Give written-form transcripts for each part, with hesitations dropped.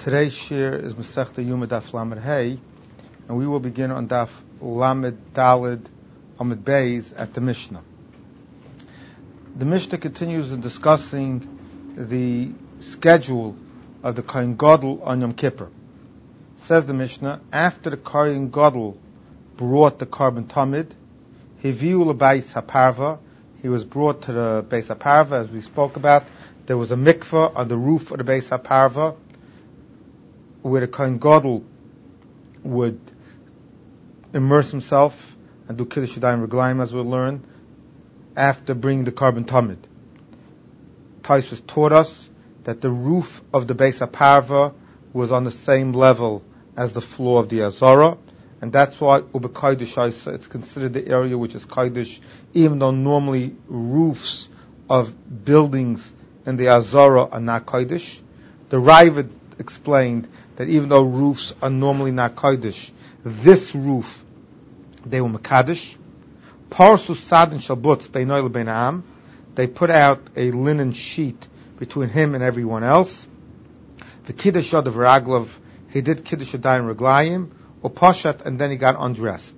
Today's shir is Masechta Yuma Daf Lamed Hey, and we will begin on Daf Lamed Daled Amud Beis at the Mishnah. The Mishnah continues in discussing the schedule of the Kohen Gadol on Yom Kippur. Says the Mishnah, after the Kohen Gadol brought the Korban Tamid, Hiviu l'Beis HaParva, he was brought to the Beis HaParva, as we spoke about. There was a mikveh on the roof of the Beis HaParva, where the Kohen Gadol would immerse himself and do Kiddush Yadayim Reglaim, as we'll learn, after bringing the Korban Tamid. Tosfos taught us that the roof of the Beis HaParva was on the same level as the floor of the Azara, and that's why Ube Kodesh it's considered the area which is Kodesh, even though normally roofs of buildings in the Azara are not Kodesh. The Raavad explained that even though roofs are normally not Kodesh, this roof, they were Mekadesh. Parsu Sadin Shalbutz Beinoy Lebein Ha'am, they put out a linen sheet between him and everyone else. The Kiddush Yadav Raglov, he did Kiddush Yadayim Reglayim, or Poshat, and then he got undressed.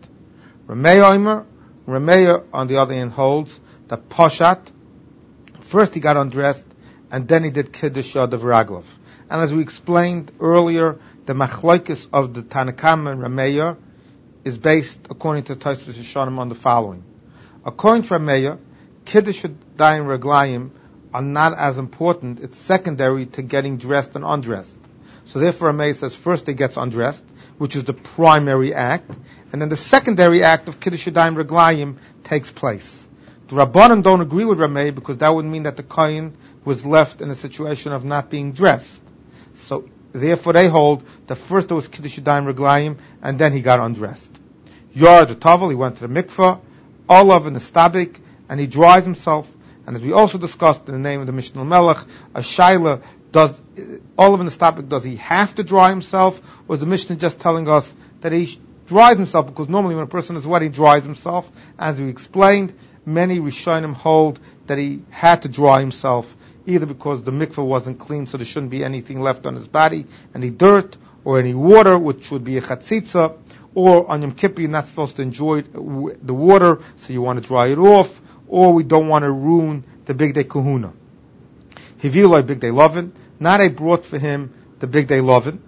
Rameya, on the other hand, holds that Poshat, first he got undressed, and then he did Kiddush Yadav Raglov. And as we explained earlier, the machlokes of the Tanakama and Rameya is based, according to Tosfos Yeshanim, on the following. According to Rameya, Kiddush Yadayim Reglayim are not as important. It's secondary to getting dressed and undressed. So therefore Rameya says first he gets undressed, which is the primary act, and then the secondary act of Kiddush Yadayim Reglayim takes place. The Rabbanan don't agree with Rameya because that would mean that the Kohen was left in a situation of not being dressed. So therefore they hold that first there was Kiddush Yadayim Reglayim, and then he got undressed. Yor the Tavel, he went to the mikveh, Olav in the Stabik, and he dries himself. And as we also discussed in the name of the Mishnah Melech, a Shaila, does Olav in the Stabik, does he have to dry himself, or is the Mishnah just telling us that he dries himself? Because normally when a person is wet, he dries himself. As we explained, many Rishonim hold that he had to dry himself, either because the mikveh wasn't clean, so there shouldn't be anything left on his body, any dirt, or any water, which would be a chatzitza, or on Yom Kippur you're not supposed to enjoy the water, so you want to dry it off, or we don't want to ruin the Big Day Kahuna. Hiviloi Big Day Lovin, now they brought for him the Big Day Lovin,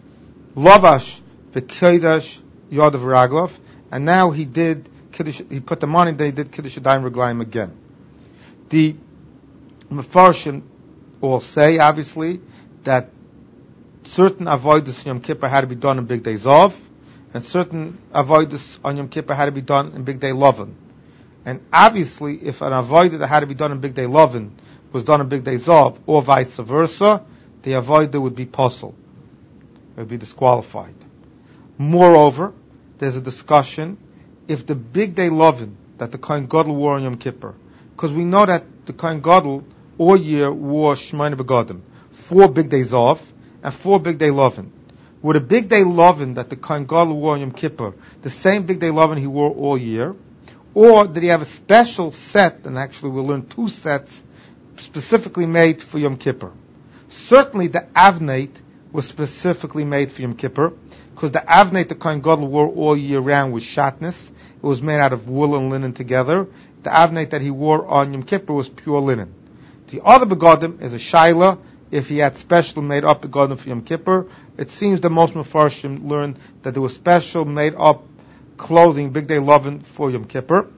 Lavash v'Kedash Yadav Raglov, and now he did Kiddush, he put them on and they did Kiddush Yadayim Reglayim again. The Mefarshim all say, obviously, that certain avoidus Yom Kippur had to be done on Big Day Zov, and certain avoidus on Yom Kippur had to be done in Big Day Lovin. And obviously, if an avodah that had to be done on Big Day Lovin was done on Big Day Zov, or vice versa, the avodah would be posel. It would be disqualified. Moreover, there's a discussion if the Big Day Lovin that the Kohen Gadol wore on Yom Kippur, because we know that the Kohen Gadol all year wore Shemona Begadim, 4 Big Day Zov and 4 Big Day Lovin. Would a Big Day Lovin that the Kohen Gadol wore on Yom Kippur, the same Big Day Lovin he wore all year, or did he have a special set, and actually we'll learn 2 sets, specifically made for Yom Kippur? Certainly the Avneit was specifically made for Yom Kippur, because the Avneit the Kohen Gadol wore all year round was shatnez. It was made out of wool and linen together. The Avneit that he wore on Yom Kippur was pure linen. The other begadim is a shaila, if he had special made up begadim for Yom Kippur. It seems that most Mefarshim learned that there was special made up clothing, Big Day Lovin, for Yom Kippur.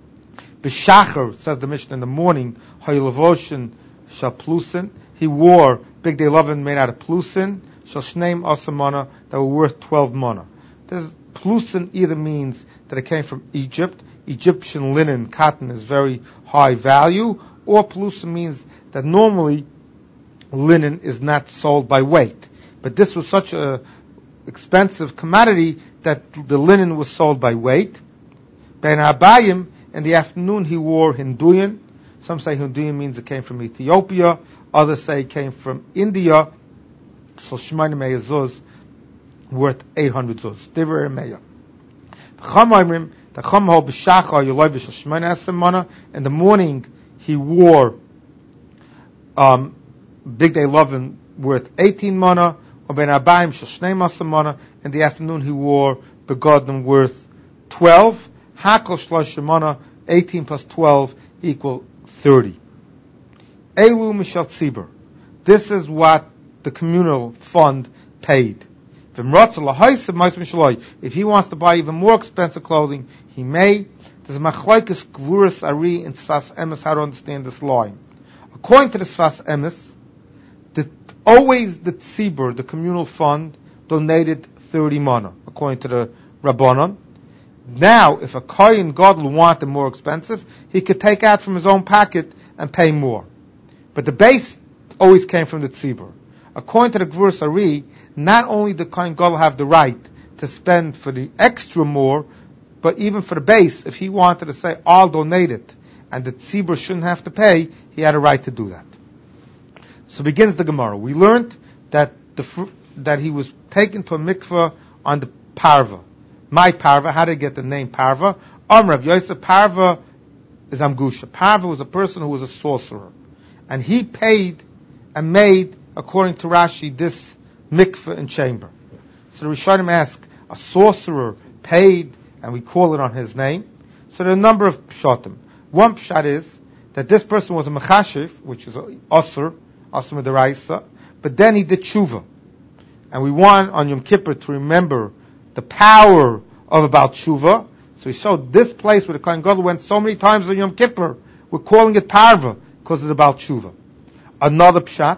B'shachar, says the Mishnah, in the morning, Haylavoshin shal plusin, he wore Big Day Lovin made out of plusin, shal shneim asa mana, that were worth 12 mana. Plusin either means that it came from Egypt, Egyptian linen, cotton is very high value, or plusin means that normally linen is not sold by weight. But this was such a expensive commodity that the linen was sold by weight. Ben Abayim, in the afternoon he wore Hinduyan. Some say Hinduyan means it came from Ethiopia. Others say it came from India. So Shemona Meya Zuz, worth 800 Zuz. Divrei Meya. The Chum hold b'shachar yoloi b'shal Shemona Esem Mana. In the morning he wore Big Day Lovin worth 18 mana, In the afternoon he wore begotten worth 12. Hakol shlosh mana, 18 plus 12 equal 30. Elu mishal tzibur. This is what the communal fund paid. If he wants to buy even more expensive clothing, he may. There's a machlokes gvuras ari in Sfas Emes how to understand this line. According to the Sfas Emes, always the tzibur, the communal fund, donated 30 mana, according to the Rabbanon. Now, if a kohen gadol wanted more expensive, he could take out from his own pocket and pay more. But the base always came from the tzibur. According to the Gvuras Ari, not only the kohen gadol have the right to spend for the extra more, but even for the base, if he wanted to say, I'll donate it, and the tzibur shouldn't have to pay, he had a right to do that. So begins the Gemara. We learned that that he was taken to a mikveh on the parva. My parva, how did he get the name parva? Rav Yosef, parva is amgusha. Parva was a person who was a sorcerer. And he paid and made, according to Rashi, this mikveh and chamber. So the Rishonim ask, a sorcerer paid, and we call it on his name. So there are a number of pshatim. One pshat is that this person was a mechashiv, which is osir midaraisa, but then he did tshuva. And we want on Yom Kippur to remember the power of about tshuva. So he showed this place where the Kohen Gadol went so many times on Yom Kippur, we're calling it parva because it's about tshuva. Another pshat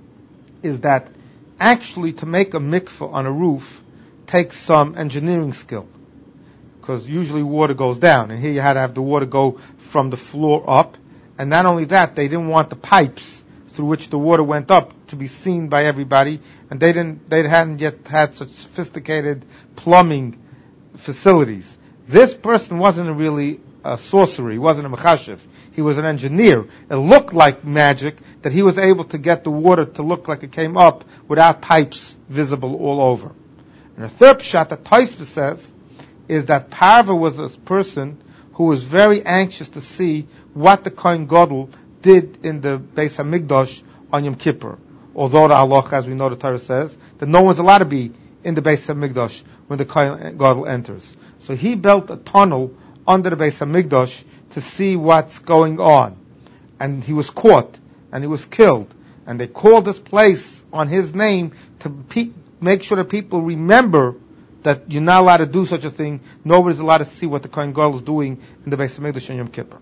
is that actually to make a mikveh on a roof takes some engineering skill, because usually water goes down, and here you had to have the water go from the floor up. And not only that, they didn't want the pipes through which the water went up to be seen by everybody, and they hadn't yet had such sophisticated plumbing facilities. This person wasn't really a sorcerer, he wasn't a mechashiv, he was an engineer. It looked like magic that he was able to get the water to look like it came up without pipes visible all over. And the third pshat that Tosfos says is that Parva was a person who was very anxious to see what the Kohen Gadol did in the Beis HaMikdash on Yom Kippur. Although the halacha, as we know the Torah says, that no one's allowed to be in the Beis HaMikdash when the Kohen Gadol enters. So he built a tunnel under the Beis HaMikdash to see what's going on. And he was caught, and he was killed. And they called this place on his name to make sure that people remember that you're not allowed to do such a thing. Nobody's allowed to see what the Kohen Gadol is doing in the Beis HaMikdash on Yom Kippur.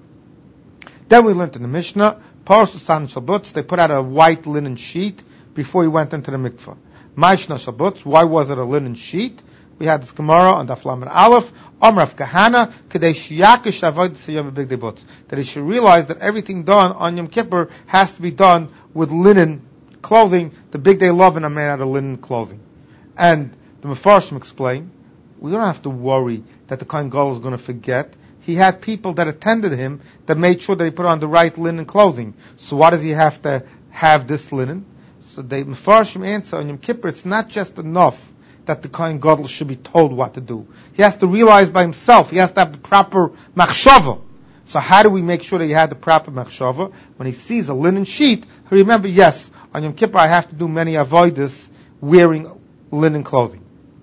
Then we learned in the Mishnah, Paras Usan Shabbatz, they put out a white linen sheet before he went into the mikveh. Maishna Shabbatz, why was it a linen sheet? We had this Gemara on Daf Lamed Aleph, Rav Kahana, Kadesh Yakish Avodah Siyam Bigdei Butz, that he should realize that everything done on Yom Kippur has to be done with linen clothing. The Bigdei Lovin are made out of linen clothing. And the Mefarshim explain, we don't have to worry that the Kohen Gadol is going to forget. He had people that attended him that made sure that he put on the right linen clothing. So why does he have to have this linen? So the Mefarshim answer on Yom Kippur, it's not just enough that the Kohen Gadol should be told what to do. He has to realize by himself. He has to have the proper machshava. So how do we make sure that he had the proper machshava? When he sees a linen sheet, he remember, yes, on Yom Kippur I have to do many avodas wearing linen clothing.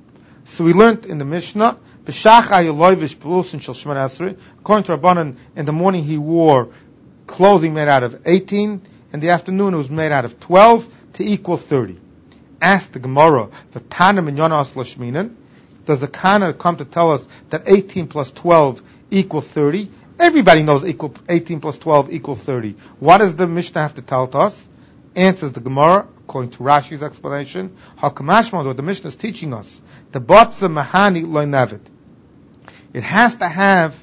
So we learned in the Mishnah, according to Rabbanan, in the morning he wore clothing made out of 18, in the afternoon it was made out of 12 to equal 30. Ask the Gemara, does the Kana come to tell us that 18 plus 12 equals 30? Everybody knows 18 plus 12 equals 30. What does the Mishnah have to tell us? Answers the Gemara, according to Rashi's explanation, Hakamashma, what the Mishnah is teaching us, the Batza Mahani Loy Navid. It has to have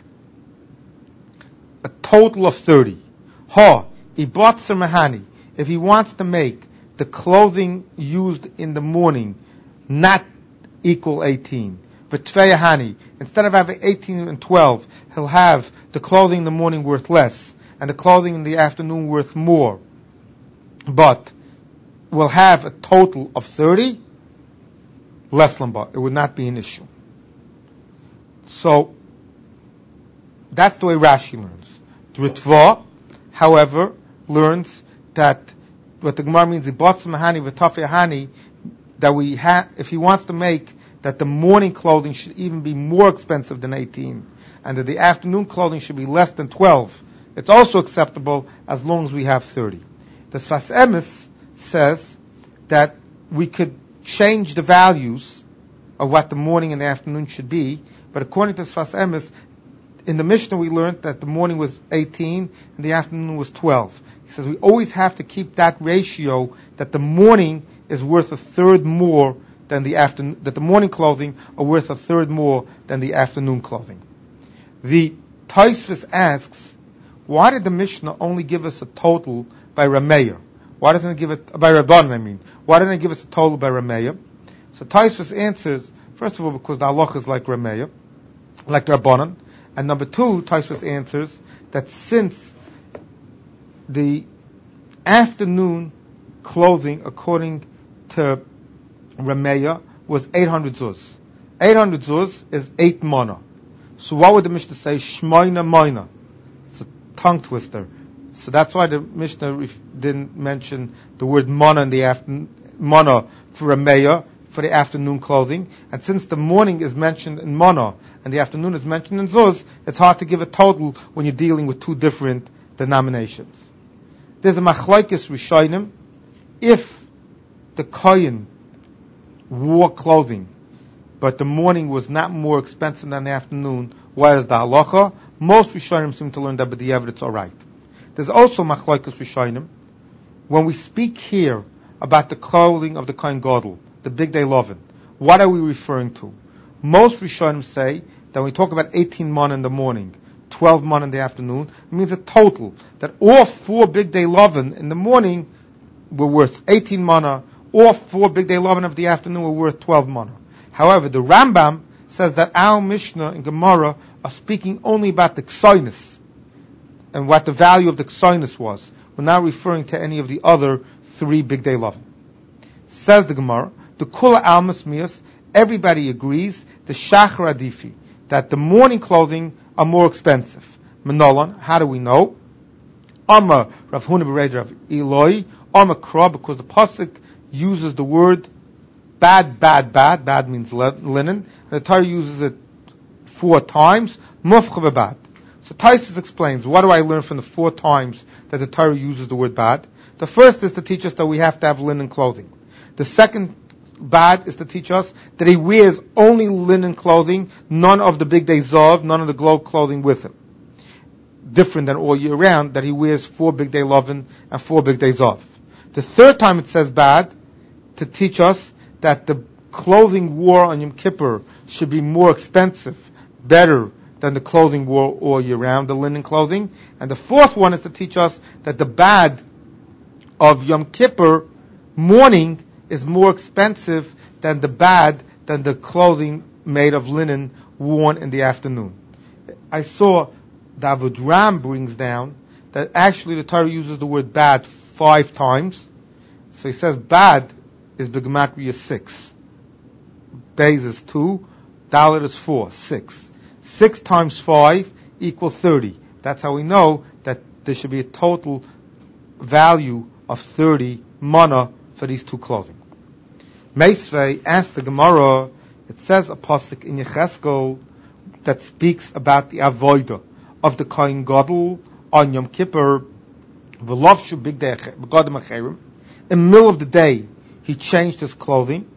a total of 30. Ibatzer Mahani. If he wants to make the clothing used in the morning not equal 18, but Tveyahani, instead of having 18 and 12, he'll have the clothing in the morning worth less, and the clothing in the afternoon worth more. But we'll have a total of 30, less lambat. It would not be an issue. So, that's the way Rashi learns. Ritva, however, learns that what the Gemara means, Ibotz Mahani V'Tafeh Hani, that if he wants to make that the morning clothing should even be more expensive than 18, and that the afternoon clothing should be less than 12, it's also acceptable as long as we have 30. The Sfas Emes says that we could change the values of what the morning and the afternoon should be, but according to Sfas Emes, in the Mishnah we learned that the morning was 18 and the afternoon was 12. He says we always have to keep that ratio, that the morning is worth a third more than the afternoon, that the morning clothing are worth a third more than the afternoon clothing. The Tosfos asks, why did the Mishnah only give us a total by Rameir? Why doesn't it give it by Rabbanan? Why didn't it give us a total by Rameir? So Tosfos answers, first of all, because the halacha is like Rameir, like the Rabbanan, and number two, Tosfos answers that since the afternoon clothing, according to Rameir, was 800 zuz. 800 zuz is 8 mana. So what would the Mishnah say? Shmoina moina. It's a tongue twister. So that's why the Mishnah didn't mention the word mana in the mana for Rameir, for the afternoon clothing. And since the morning is mentioned in mana and the afternoon is mentioned in zuz, it's hard to give a total when you're dealing with two different denominations. There's a machlokes rishonim. If the kohen wore clothing, but the morning was not more expensive than the afternoon, what is the halacha? Most rishonim seem to learn that, but the evidence all right. There's also machlokes rishonim. When we speak here about the clothing of the kohen gadol, the big day lovin, what are we referring to? Most rishonim say that when we talk about 18 mana in the morning, 12 mana in the afternoon, it means a total, that all 4 big day lovin in the morning were worth 18 mana, all 4 big day lovin of the afternoon were worth 12 mana. However, the Rambam says that our Mishnah and Gemara are speaking only about the ksoinus and what the value of the ksoinus was. We're not referring to any of the other 3 big day lovin. Says the Gemara, the kula almas mias, everybody agrees, the shachar adifi, that the morning clothing are more expensive. Menolan, how do we know? Amma Rav Huna b'Reid Rav Eloi, Amma Kra, because the pasuk uses the word bad. Bad means linen. The Torah uses it 4 times. Mufcha b'bad. So Tosfos explains, what do I learn from the 4 times that the Torah uses the word bad? The first is to teach us that we have to have linen clothing. The second bad is to teach us that he wears only linen clothing, none of the big day zav, none of the glow clothing with him. Different than all year round, that he wears 4 big day lovin and 4 big day zav. The third time it says bad, to teach us that the clothing wore on Yom Kippur should be more expensive, better than the clothing wore all year round, the linen clothing. And the fourth one is to teach us that the bad of Yom Kippur morning is more expensive than the clothing made of linen worn in the afternoon. I saw the Avodram brings down that actually the Torah uses the word bad 5 times. So he says bad is b'gematria 6. Beis is 2, Dalet is 4, 6. 6 times 5 equals 30. That's how we know that there should be a total value of 30 mana for these 2 clothing. Meisvei asked the Gemara, it says a pasuk in Yecheskel that speaks about the avodah of the kohen gadol on Yom Kippur. V'lovshu big day b'gadim acherim. In the middle of the day, he changed his clothing.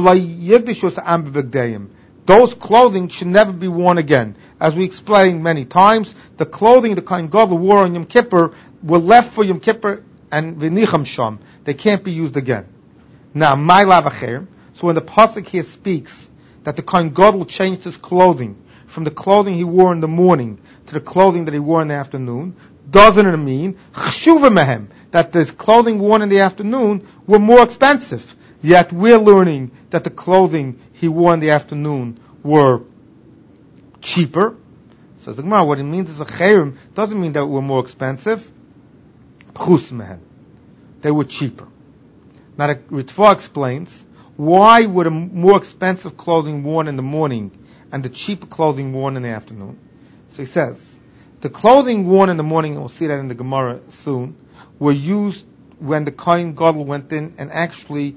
Those clothing should never be worn again. As we explained many times, the clothing the kohen gadol wore on Yom Kippur were left for Yom Kippur and v'nicham sham. They can't be used again. Now, my lavacher. So when the pasuk here speaks that the kohen gadol changed his clothing from the clothing he wore in the morning to the clothing that he wore in the afternoon, doesn't it mean chshuva mehem, that this clothing worn in the afternoon were more expensive? Yet we're learning that the clothing he wore in the afternoon were cheaper. So the Gemara, what it means is a chayrim doesn't mean that we're more expensive. Pchus mehem, they were cheaper. Now the Ritva explains, why would a more expensive clothing worn in the morning and the cheaper clothing worn in the afternoon? So he says, the clothing worn in the morning, and we'll see that in the Gemara soon, were used when the kohen gadol went in and actually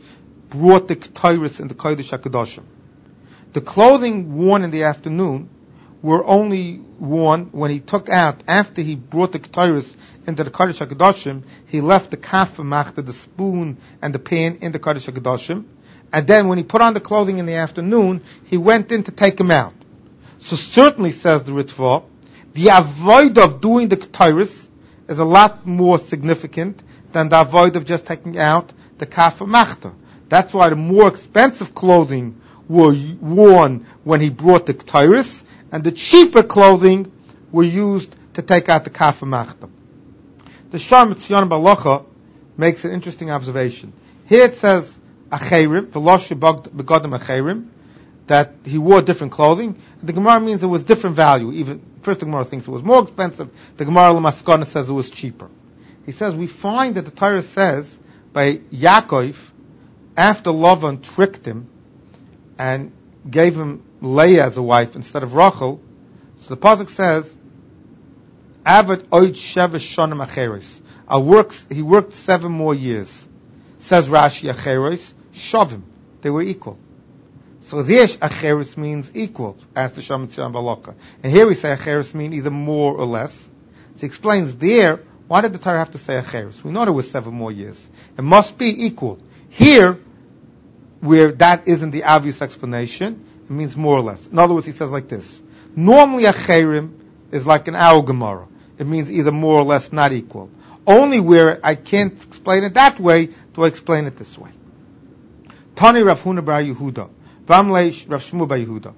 brought the Ketairis into Kodesh HaKadoshim. The clothing worn in the afternoon were only worn when he took out, after he brought the Ketairis into the Kodesh HaKadoshim, he left the kafah machta, the spoon and the pan in the Kodesh HaKadoshim, and then when he put on the clothing in the afternoon, he went in to take them out. So certainly, says the Ritva, the avoid of doing the Ketairis is a lot more significant than the avoid of just taking out the kafah machta. That's why the more expensive clothing were worn when he brought the Ketairis, and the cheaper clothing were used to take out the kafah machta. The Shar Mitzion Balacha makes an interesting observation. Here it says, Acherim, Velosh begodim Acherim, that he wore different clothing. The Gemara means it was different value. Even first the Gemara thinks it was more expensive. The Gemara L'Maskana says it was cheaper. He says we find that the Torah says by Yaakov, after Lavan tricked him and gave him Leah as a wife instead of Rachel, so the pasuk says, Avad oid shevesh shonim acheres. He worked 7 more years. Says Rashi, acheres shavim. They were equal. So there, acheres means equal, as the Sham Mitzion Balacha. And here we say acheres mean either more or less. So he explains there, why did the Torah have to say acheres? We know there was 7 more years. It must be equal. Here, where that isn't the obvious explanation, it means more or less. In other words, he says like this. Normally acherim is like an our Gemara. It means either more or less, not equal. Only where I can't explain it that way, do I explain it this way. Tani Rav Huna bar Yehuda, Vamleish Rav Shmuel bar Yehuda.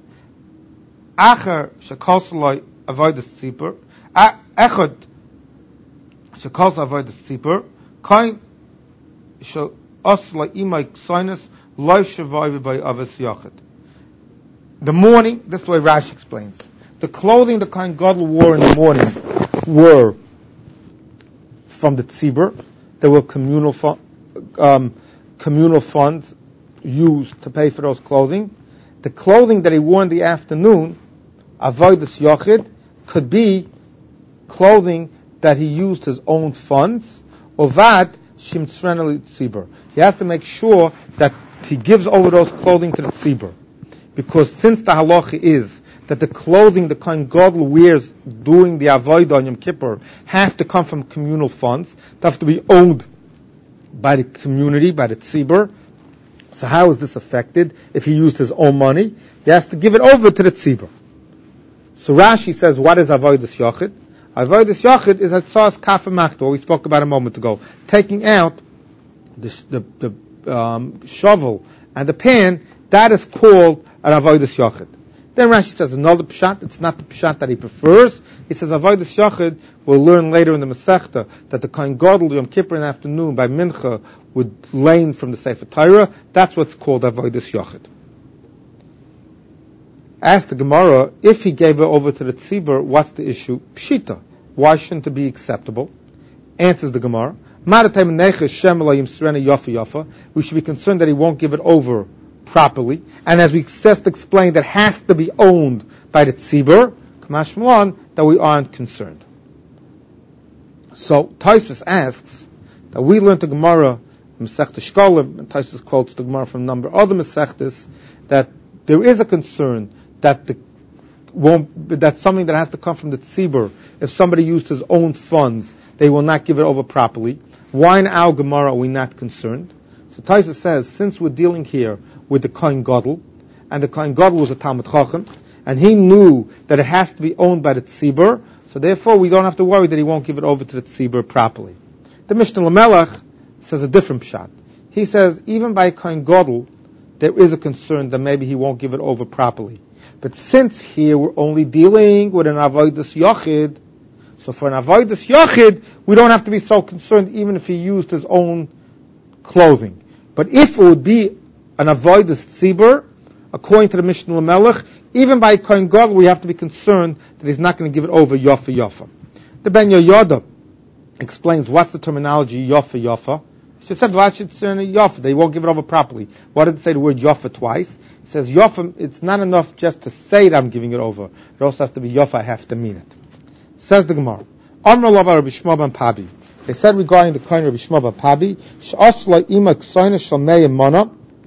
Acher shekol saloi avodas tzipur, echad shekol saloi avodas tzipur, kain shel osla imay ksoinus loy shavai by avos yachid. The morning, this is the way Rashi explains. The clothing the Kohen Gadol wore in the morning were from the tzibur. There were communal funds used to pay for those clothing. The clothing that he wore in the afternoon, avodas yachid, could be clothing that he used his own funds, ovad shimtzrena tzibur. He has to make sure that he gives over those clothing to the tzibur. Because since the halacha is that the clothing the Kohen Gadol wears during the Avodah on Yom Kippur have to come from communal funds, they have to be owned by the community, by the tzibur. So how is this affected if he used his own money? He has to give it over to the tzibur. So Rashi says, what is Avodas Yachid? Avodas Yachid is Hatzas Kafah Machta, what we spoke about a moment ago. Taking out the shovel and the pan, that is called an Avodas Yachid. Then Rashi says another pshat. It's not the pshat that he prefers. He says Avodas Yachid. We'll learn later in the Masechta that the Kohen Gadol Yom Kippur in the afternoon by Mincha would lane from the Sefer Torah. That's what's called Avodas Yachid. Ask the Gemara, if he gave it over to the tzibur, what's the issue? Pshita. Why shouldn't it be acceptable? Answers the Gemara. We should be concerned that he won't give it over properly, and as we just explained, that has to be owned by the tzibur, Kamash Malan, that we aren't concerned. So Tosfos asks that we learned the Gemara from Masechta Shkolim, and Tosfos quotes the Gemara from a number of other Masechtas, that there is a concern that that's something that has to come from the tzibur. If somebody used his own funds, they will not give it over properly. Why in our Gemara are we not concerned? So Tosfos says, since we're dealing here with the Kohen Gadol, and the Kohen Gadol was a Talmid Chacham, and he knew that it has to be owned by the tzibur, so therefore we don't have to worry that he won't give it over to the tzibur properly. The Mishnah Lamelech says a different pshat. He says, even by Kohen Gadol, there is a concern that maybe he won't give it over properly. But since here we're only dealing with an Avodas Yachid, so for an Avodas Yachid, we don't have to be so concerned even if he used his own clothing. But if it would be an Avodas Tzibur, according to the Mishnah Lamelech, even by Kohen Gadol, we have to be concerned that he's not going to give it over Yafa Yafa. The Ben Yoyada explains what's the terminology Yafa Yafa. She said Yafa, they won't give it over properly. Why did it say the word Yafa twice? It says Yafa, it's not enough just to say that I'm giving it over. It also has to be Yafa, I have to mean it. Says the Gemara. Amr Lava Rabbi Shmuel ben Pabi. They said regarding the Kohen Rabbi Shmuel ben Pabi, She'asla ima k'soina shalmei mana,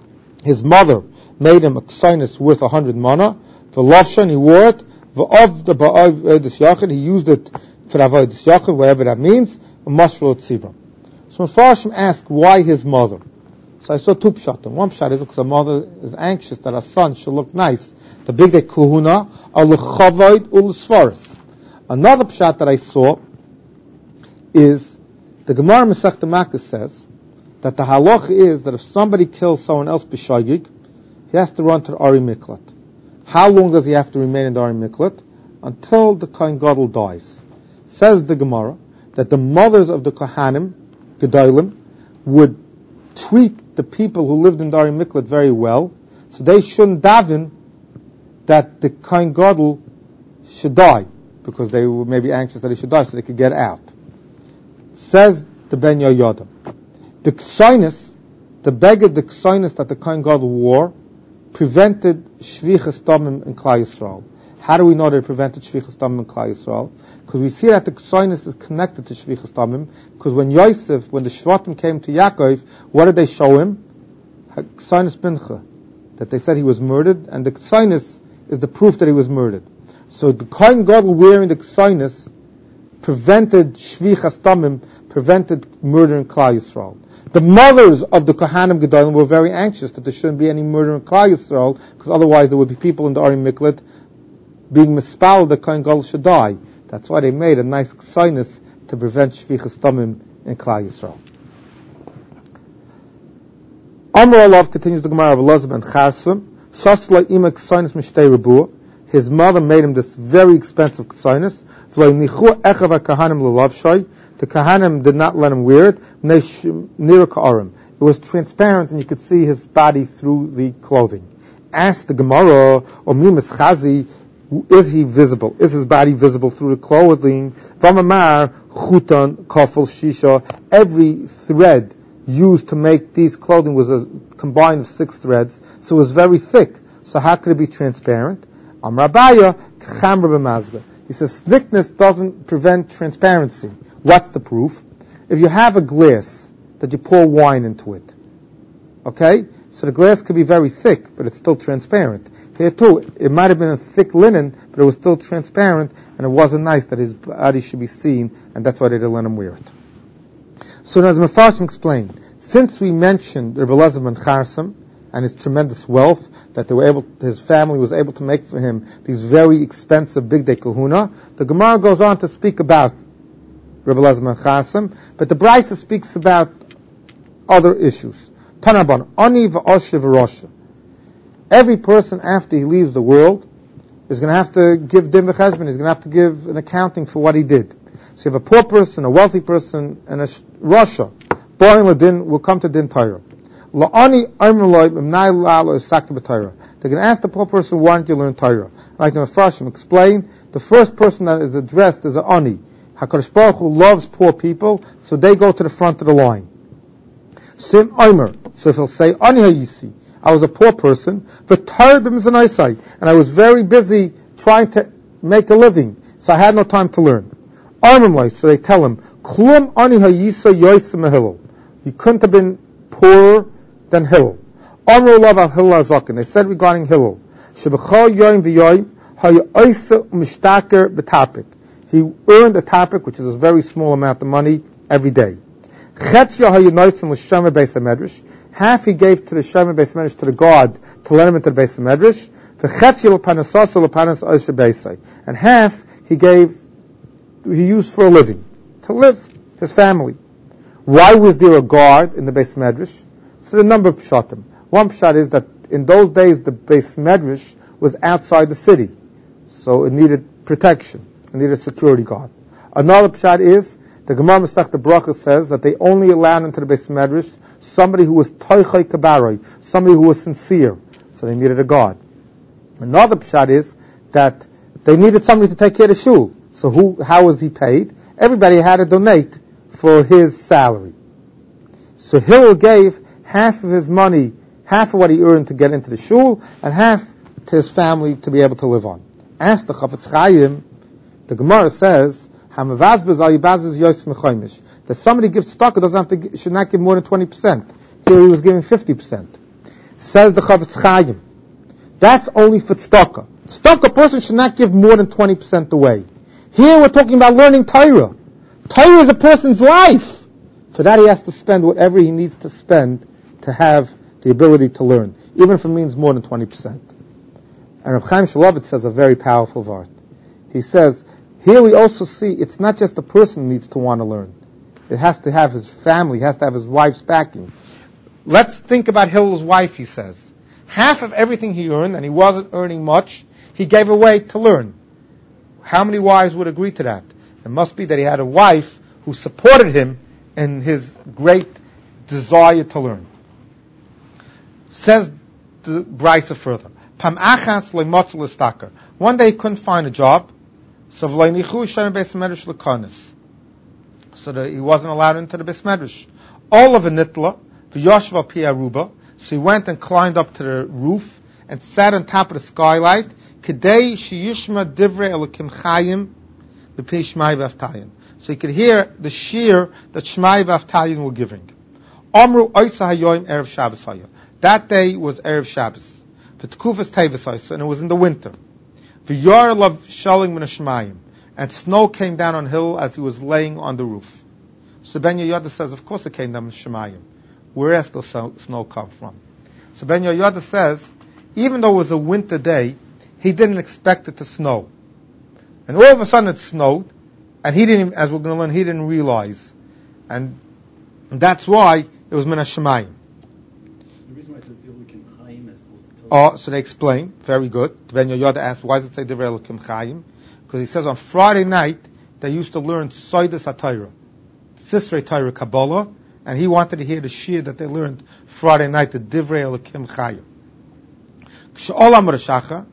his mother made him a ksinus worth 100 mana. For Lovshan, he wore it. Of the Avodas Yachid, he used it for Avodas Yachid, whatever that means. Mashro Tzibra. So Mepharshim asked, why his mother? So I saw two pshatim. One pshat is because the mother is anxious that her son should look nice. The big day kuhuna, al-chavoid ul-sfaris. Another pshat that I saw is the Gemara Masechta Makkah says that the halach is that if somebody kills someone else b'shagig, he has to run to the Ari Miklat. How long does he have to remain in the Ari Miklat? Until the Kohen Gadol dies. Says the Gemara that the mothers of the Kohanim, Gedolim, would treat the people who lived in the Ari Miklat very well, so they shouldn't daven that the Kohen Gadol should die, because they were maybe anxious that he should die so they could get out. Says the Ben Yoyada. The Ksainis, the beged, the Ksainis that the Kohen Gadol wore, prevented Shvichas Damim in Klal Yisrael. How do we know that it prevented Shvichas Damim in Klal Yisrael? Because we see that the Ksainis is connected to Shvichas Damim, because when the Shvatim came to Yaakov, what did they show him? Ksainis Bincha, that they said he was murdered, and the Ksainis is the proof that he was murdered. So the Kohen Gadol wearing the Ksainis prevented Shvichas Damim, prevented murder in Klal Yisrael. The mothers of the Kohanim Gedolim were very anxious that there shouldn't be any murder in Klal Yisrael, because otherwise there would be people in the Ari Miklat being mispal that Kohen Gadol should die. That's why they made a nice sinus to prevent Shvichas Damim in Klal Yisrael. Amar Alav continues the Gemara of Elazar ben Charsum. Shasla ima k'sinus mishtei rebuah. His mother made him this very expensive k'sinus. V'lo echav ha'kahanim l'lavshay. The Kahanim did not let him wear it. It was transparent and you could see his body through the clothing. Asked the Gemara, Omimis Chazi, is he visible? Is his body visible through the clothing? Vamamar, Chutan, Kafel, Shisha. Every thread used to make these clothing was a combined of 6 threads, so it was very thick. So how could it be transparent? Amrabaya, Khamra b'mazga. He says thickness doesn't prevent transparency. What's the proof? If you have a glass that you pour wine into it, okay? So the glass could be very thick, but it's still transparent. Here too, it might have been a thick linen, but it was still transparent, and it wasn't nice that his body should be seen, and that's why they didn't let him wear it. So as Mepharshim explained, since we mentioned Rebbe Elazar ben Charsum and his tremendous wealth that his family was able to make for him these very expensive big day kahuna, the Gemara goes on to speak about Rebbe Elazar ben Charsum, but the Brisa speaks about other issues. Tanaban, ani v'oshe v'roshe. Every person after he leaves the world is going to have to give din v'cheshbon. He's going to have to give an accounting for what he did. So you have a poor person, a wealthy person, and a rasha. Boring ladin will come to din Torah. La'ani amrloi b'mnai la'alo isakta b'Torah. They're going to ask the poor person, why don't you learn Torah? Like the Mepharshim explained, the first person that is addressed is an ani. HaKadosh Baruch Hu loves poor people, so they go to the front of the line. Sim Omer. So if he'll say, Ani hayisi, I was a poor person, and I was very busy trying to make a living, so I had no time to learn. So they tell him, Klum Ani hayisa yoysim Hillel. You couldn't have been poorer than Hillel. Amru lav al Hillel azaken. They said regarding Hillel, Shebechol yoyim v'yoyim hayoysa umishtaker b'tapik. He earned a topic, which is a very small amount of money, every day. Half he gave to the Shomer Beis Medrash, to the guard, to let him into the Beis Medrash. And half he used for a living, to live, his family. Why was there a guard in the Beis Medrash? So there are a number of pshatim. One pshat is that in those days the Beis Medrash was outside the city, so it needed protection. It needed a security guard. Another pshat is the Gemara Masechta Bracha says that they only allowed into the Beis Medrash somebody who was toichai kabaroi, somebody who was sincere. So they needed a guard. Another pshat is that they needed somebody to take care of the shul. So how was he paid? Everybody had to donate for his salary. So Hillel gave half of his money, half of what he earned to get into the shul, and half to his family to be able to live on. Ask the Chafetz Chaim, the Gemara says, that somebody gives tzedakah should not give more than 20%. Here he was giving 50%. Says the Chavetz Chaim, that's only for tzedakah. Tzedakah, a person should not give more than 20% away. Here we're talking about learning Torah. Torah is a person's life. For that he has to spend whatever he needs to spend to have the ability to learn, even if it means more than 20%. And Reb Chaim Shmulevitz says a very powerful word. He says, here we also see it's not just the person who needs to want to learn. It has to have his family, has to have his wife's backing. Let's think about Hillel's wife, he says. Half of everything he earned, and he wasn't earning much, he gave away to learn. How many wives would agree to that? It must be that he had a wife who supported him in his great desire to learn. Says the Brisa further. Pam achas le'motzel l'staker. One day he couldn't find a job, so v'leinichu shem beis medrash l'kanis. So that he wasn't allowed into the beis medrash. All of a nitla v'yoshev al pi aruba. So he went and climbed up to the roof and sat on top of the skylight. Kedei sheyishma divrei elokim chayim b'pnei Shmai v'Avtayin. So he could hear the shear that Shmai v'Avtayin were giving. Amru oisa hayoim erev Shabbos hayah. That day was erev Shabbos. V'tkufas tevis hayah, and it was in the winter. V'yor lav shaling min hashmayim, and snow came down on Hillel as he was laying on the roof. So Ben Yehoyada says, of course it came down from Shemayim. Where else does snow come from? So Ben Yehoyada says, even though it was a winter day, he didn't expect it to snow. And all of a sudden it snowed, and he didn't, as we're going to learn, he didn't realize. And that's why it was min hashemayim. The reason why it says Elokim Chaim as opposed to Torah. Oh, so they explain, very good. Ben Yehoyada asked, why does it say Divrei Elokim Chaim? Because he says on Friday night, they used to learn Soidas HaTorah, Sisrei Torah Kabbalah, and he wanted to hear the shir that they learned Friday night, the Divrei Elokim Chaim. K'she'olam Rashacha,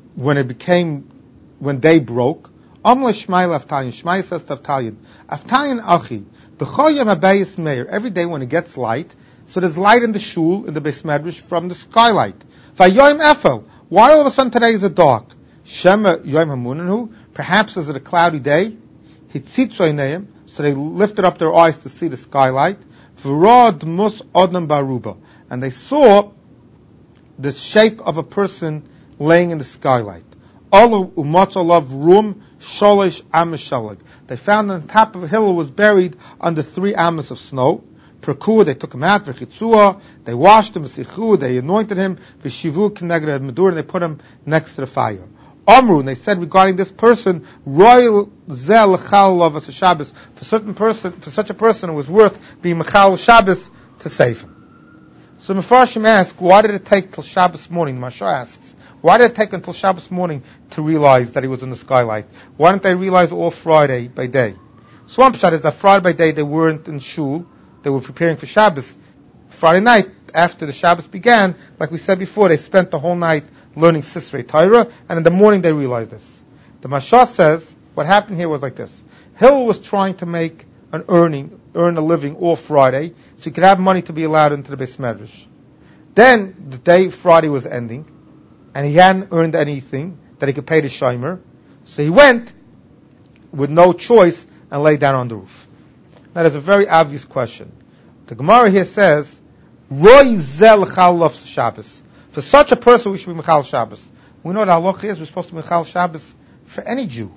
when day broke, Amle Shmai Avtayin, Shmai says to Avtayin, Avtayin Achi, B'chol Yom HaBeis Meir, every day when it gets light, so there's light in the shul, in the Beis Medrash, from the skylight. Vayoyim Efel, why all of a sudden today is it dark? Shema Yom HaMunanu, perhaps is it a cloudy day? Hitzitzu Eineim, so they lifted up their eyes to see the skylight. V'rod Mus Odnam Baruba, and they saw the shape of a person laying in the skylight. All umatzalav rum sholish amishalag. They found on top of a hill was buried under 3 amas of snow. Praku, they took him out. V'chitzua, they washed him. V'sichu, they anointed him. V'shivu k'neged medur, and they put him next to the fire. Amru, and they said regarding this person, royal zel chal of a Shabbos. For such a person, it was worth being mechal Shabbos to save him. So Mefarshim ask, why did it take till Shabbos morning? Mashar asks, why did it take until Shabbos morning to realize that he was in the skylight? Why didn't they realize all Friday by day? So one pshat is that Friday by day they weren't in shul, they were preparing for Shabbos. Friday night, after the Shabbos began, like we said before, they spent the whole night learning Sisrei Torah, and in the morning they realized this. The Mashah says, what happened here was like this. Hillel was trying to make earn a living all Friday, so he could have money to be allowed into the Beis Medrash. Then, the day Friday was ending, and he hadn't earned anything that he could pay the shomer, so he went with no choice and lay down on the roof. That is a very obvious question. The Gemara here says, Roy zel chal Shabbos. For such a person, we should be mechal Shabbos. We know that halacha is we're supposed to be mechal Shabbos for any Jew.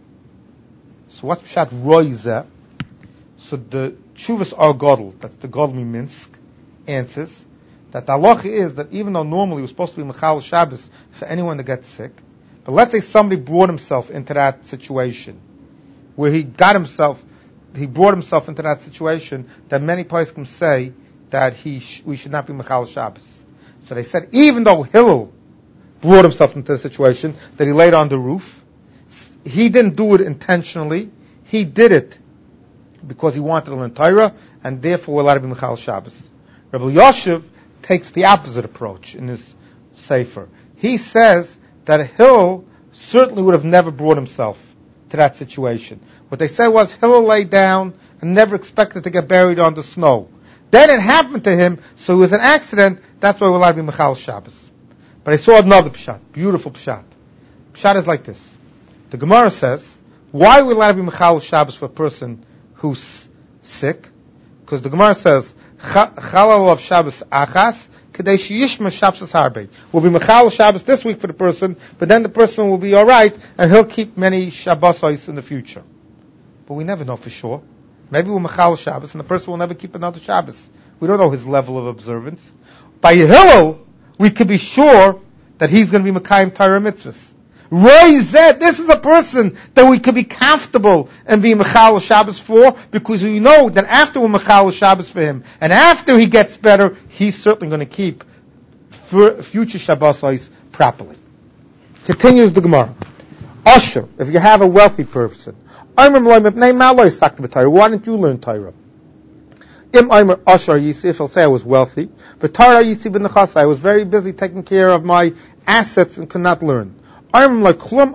So what's pshat Roy zel? So the Chuvas Ar Gadol, that's the Gadol Minsk, answers that the halacha is that even though normally we're supposed to be mechal Shabbos for anyone that gets sick, but let's say somebody brought himself into that situation where he brought himself into that situation that many poskim say that we should not be mechal Shabbos. So they said even though Hillel brought himself into the situation that he laid on the roof, he didn't do it intentionally. He did it because he wanted to learn Torah, and therefore we're allowed to be mechal Shabbos. Rabbi Yoshev takes the opposite approach in his sefer. He says that Hillel certainly would have never brought himself to that situation. What they said was Hillel lay down and never expected to get buried on the snow. Then it happened to him, so it was an accident. That's why we're allowed to be mechal Shabbos. But I saw another pshat, beautiful pshat. Pshat is like this. The Gemara says, why are we allowed to be mechal Shabbos for a person who's sick? Because the Gemara says, Chalal of Shabbos achas, Kadesh Yishma Shabbos Harbe. We'll be Mechal Shabbos this week for the person, but then the person will be alright, and he'll keep many Shabbosos in the future. But we never know for sure. Maybe we'll Mechal Shabbos, and the person will never keep another Shabbos. We don't know his level of observance. By Hillel, we can be sure that he's going to be Mekayim Torah mitzvahs. Roy Zed, this is a person that we could be comfortable and be Mechal Shabbos for, because we know that after we're Mechal Shabbos for him, and after he gets better, he's certainly going to keep future Shabbos properly. Continues the Gemara. Usher, if you have a wealthy person, why didn't you learn Torah? If he'll say I was wealthy, but I was very busy taking care of my assets and could not learn. Were you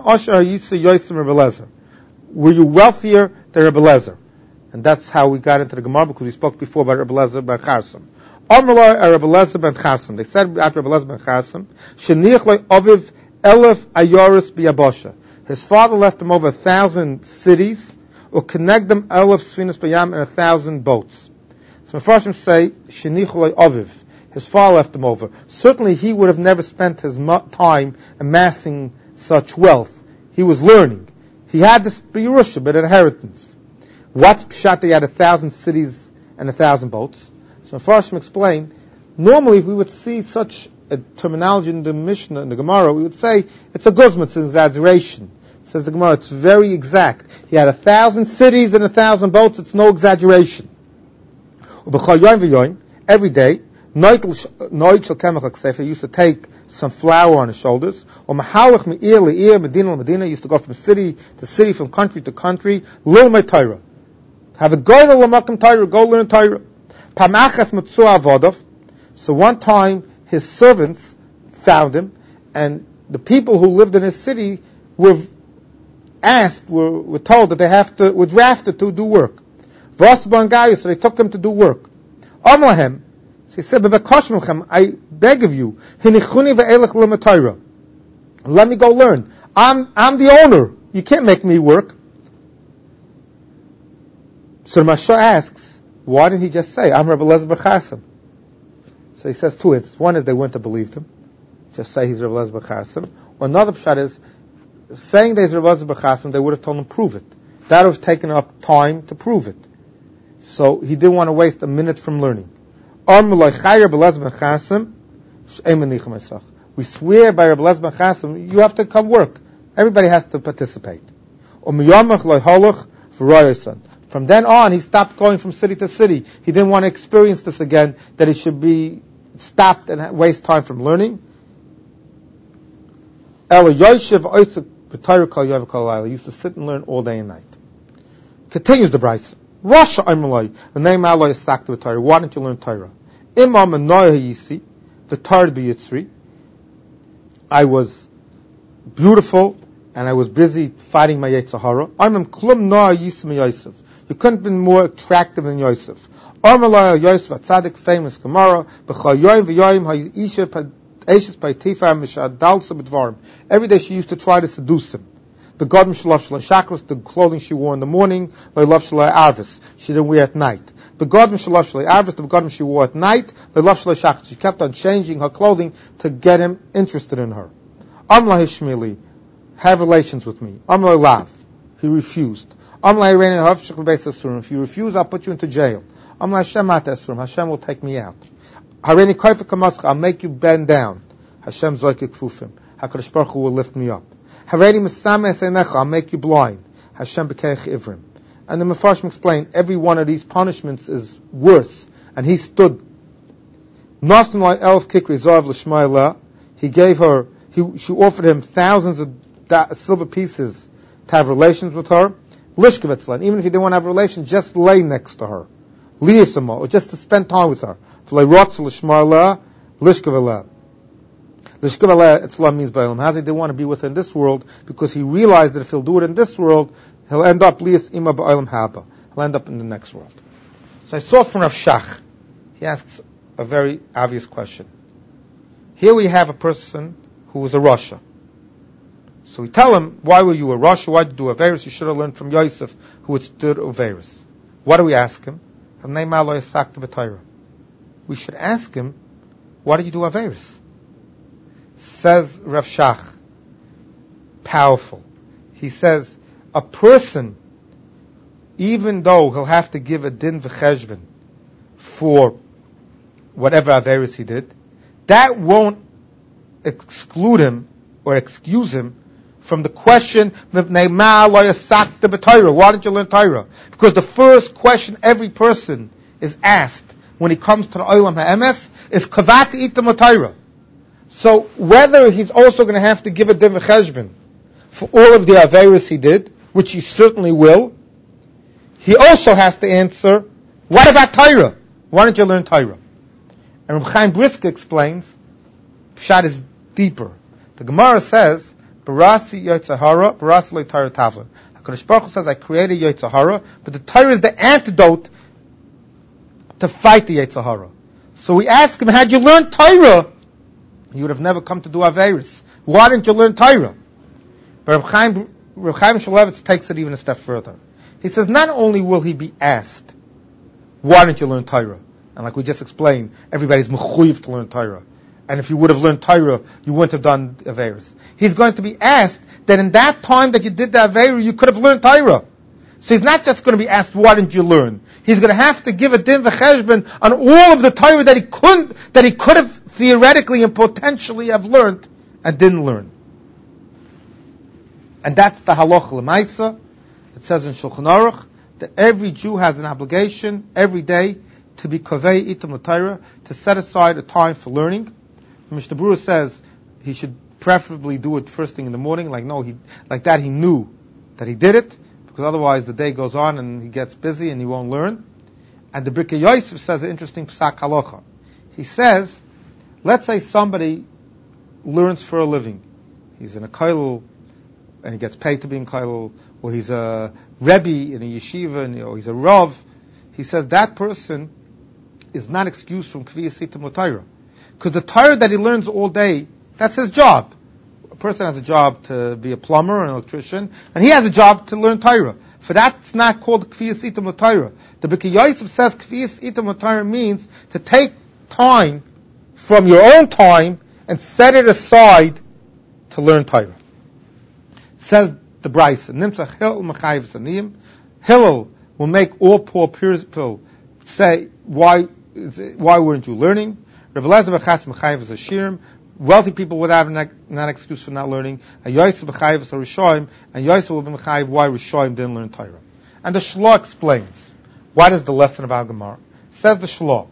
wealthier than Rebbe Lezer? And that's how we got into the Gemara, because we spoke before about Rebbe Lezer ben Charsom. They said after Rebbe Lezer ben Charsom, his father left him over 1,000 cities, or connect them 1,000 boats. So Mepharshim say, Shenichulei Aviv. His father left him over. Certainly he would have never spent his time amassing such wealth. He was learning. He had this Yerusha, but inheritance. What's Pshat? He had 1,000 cities and 1,000 boats. So Mepharshim explained, normally if we would see such a terminology in the Mishnah, in the Gemara, we would say, it's a guzma, it's an exaggeration. Says the Gemara, it's very exact. He had 1,000 cities and 1,000 boats, it's no exaggeration. Every day, he used to take some flour on his shoulders. He used to go from city to city, from country to country, learn my Torah. Have a go to Lamakam Torah, go learn Torah. So one time, his servants found him, and the people who lived in his city were told that were drafted to do work. So they took him to do work. So he said, I beg of you, let me go learn. I'm the owner. You can't make me work. So the Masha asks, why didn't he just say, I'm Rebbe Lezer ben Charsom? So he says two answers. One is they wouldn't have believed him. Just say he's Rebbe Lezer ben Charsom. Or another pshat is, saying that he's Rebbe Lezer ben Charsom, they would have told him, prove it. That would have taken up time to prove it. So he didn't want to waste a minute from learning. We swear by Rebbe Lezer ben Charsom, you have to come work. Everybody has to participate. From then on, he stopped going from city to city. He didn't want to experience this again, that he should be stopped and waste time from learning. He used to sit and learn all day and night. Continues the Bryce. Rasha Amalai, the name Allah is Sakta Torah. Why don't you learn Torah? Imam and Noah Yisi, the Torah B'Yitzri. I was beautiful and I was busy fighting my Yetzer Hara. Imam Klum Noah Yisi Yosef. You couldn't have been more attractive than Yosef. Amalai Yosef, a tzaddik, famous Gemara. B'chayoyim v'yoyim ha'isha Eishes by Tifar Mishadalsa B'dvarim. Every day she used to try to seduce him. The Godim Shalav Shalai Shakras, the clothing she wore in the morning, by Love Shalai Arvis, she didn't wear at night. The Godim Shalav Shalai Arvis, the Godim she wore at night, by Love Shalai Shakras. She kept on changing her clothing to get him interested in her. Amla Hishmili, have relations with me. Amla Lav, he refused. Amla Irene Hav Shekh Beis Asurim, if you refuse, I'll put you into jail. Amla Hashem At Asurim, Hashem will take me out. Hareni Koifa Kamatzcha, I'll make you bend down. Hashem Zoyke Kfufim, HaKadosh Baruch Hu will lift me up. Hareni Mesame Eseinecha, I'll make you blind. Hashem B'keich Ivrim. And the Mefarshim explained, every one of these punishments is worse. And he stood. Nasan Lai Elf Kikri Zorav L'Shmaila, he gave her, she offered him thousands of silver pieces to have relations with her. Lishkevetzlan, even if he didn't want to have relations, just lay next to her. Liyasama, or just to spend time with her. Lishkevetzla Etzla means Ba'elam Hazi. They want to be with her in this world because he realized that if he'll do it in this world, he'll end up Liyas Ima Ba'elam Haba. He'll end up in the next world. So I saw from Rav Shach, he asks a very obvious question. Here we have a person who was a Rasha. So we tell him, why were you a Rasha? Why did you do Averis? You should have learned from Yosef, who had stood Averis. What do we ask him? We should ask him, why did you do Averis? Says Rav Shach, powerful. He says, a person, even though he'll have to give a din v'cheshbon for whatever Averis he did, that won't exclude him or excuse him from the question, why didn't you learn Torah? Because the first question every person is asked when he comes to the Olam HaEmes is kavat itam Torah. So whether he's also going to have to give a din v'cheshbon for all of the Averis he did, which he certainly will, he also has to answer, what about Torah? Why don't you learn Torah? And Reb Chaim Brisker explains, Pshat is deeper. The Gemara says, Barasi Yotzahara, Barasi Lo Torah Tavla. HaKadosh Baruch Hu says, I created Yotzahara, but the Torah is the antidote to fight the Yotzahara. So we ask him, had you learned Torah, you would have never come to do Averis. Why didn't you learn Torah? But Reb Chaim Shmulevitz takes it even a step further. He says, not only will he be asked, why didn't you learn Torah? And like we just explained, everybody's mechuyev to learn Torah. And if you would have learned Torah, you wouldn't have done Averis. He's going to be asked that in that time that you did the Averis, you could have learned Torah. So he's not just going to be asked, why didn't you learn? He's going to have to give a din v'cheshbon on all of the Torah that he could have theoretically and potentially have learned and didn't learn. And that's the halacha l'maisa. It says in Shulchan Aruch that every Jew has an obligation every day to be kovei itam l'Torah, to set aside a time for learning. Mishnah Berurah says he should preferably do it first thing in the morning. He knew that he did it, because otherwise the day goes on and he gets busy and he won't learn. And the Birkei Yosef says an interesting psak halacha. He says, let's say somebody learns for a living. He's in a kollel and he gets paid to be in kollel, or he's a rebbe in a yeshiva, or he's a rav. He says that person is not excused from kviyas itam l'Torah, because the Torah that he learns all day, that's his job. A person has a job to be a plumber, an electrician, and he has a job to learn Torah. For that's not called kviyas itam l'Torah. The Birkei Yosef says kviyas itam l'Torah means to take time from your own time and set it aside to learn Torah. Says the Brisa, Nimtzach Hillel Mechayev Saniyim. Hillel will make all poor people say, why weren't you learning? Reb Eliezer B'chas Mechayev Zashirim. Wealthy people would have not excuse for not learning. And Yosef Mechayev Rishoim, and Yosef will be Mechayev why Rishoim didn't learn Torah. And the Shloh explains, what is the lesson about Gemara? Says the Shloh,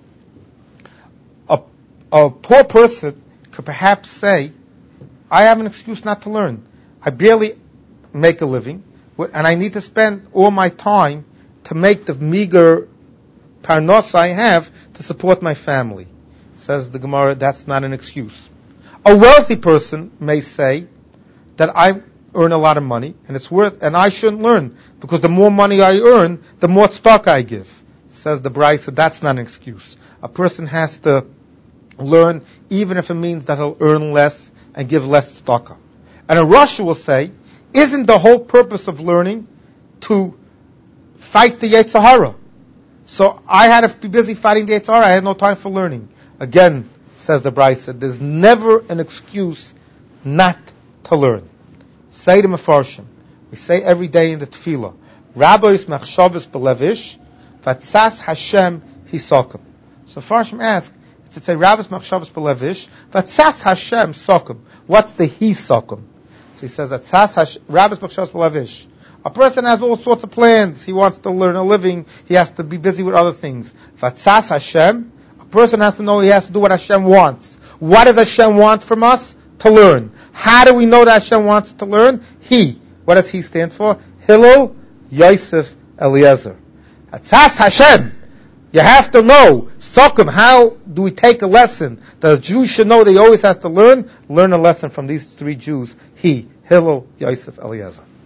a poor person could perhaps say, I have an excuse not to learn. I barely make a living, and I need to spend all my time to make the meager parnos I have to support my family. Says the Gemara, that's not an excuse. A wealthy person may say that I earn a lot of money, and I shouldn't learn, because the more money I earn, the more tzedakah I give. Says the Brisa, that's not an excuse. A person has to learn, even if it means that he'll earn less and give less tzedakah. And a Rasha will say, isn't the whole purpose of learning to fight the Yetzer Hara? So I had to be busy fighting the Yetzer Hara. I had no time for learning. Again, says the Brisa, there's never an excuse not to learn. Say to Mefarshim, we say every day in the Tefillah, Rabbeis machshavos belevish, vatzas Hashem hisokim. So Mefarshim ask, it's say Rabbeis machshavos belevish, vatzas Hashem sokim. What's the hisokim? So he says that Rabbeis machshavos belevish. A person has all sorts of plans. He wants to learn a living. He has to be busy with other things. Vatzas Hashem. A person has to know he has to do what Hashem wants. What does Hashem want from us? To learn. How do we know that Hashem wants to learn? He. What does he stand for? Hillel Yosef Eliezer. Vatzas Hashem. You have to know. Sokum, how do we take a lesson? The Jew should know that he always has to learn. Learn a lesson from these three Jews. He. Hillel Yosef Eliezer.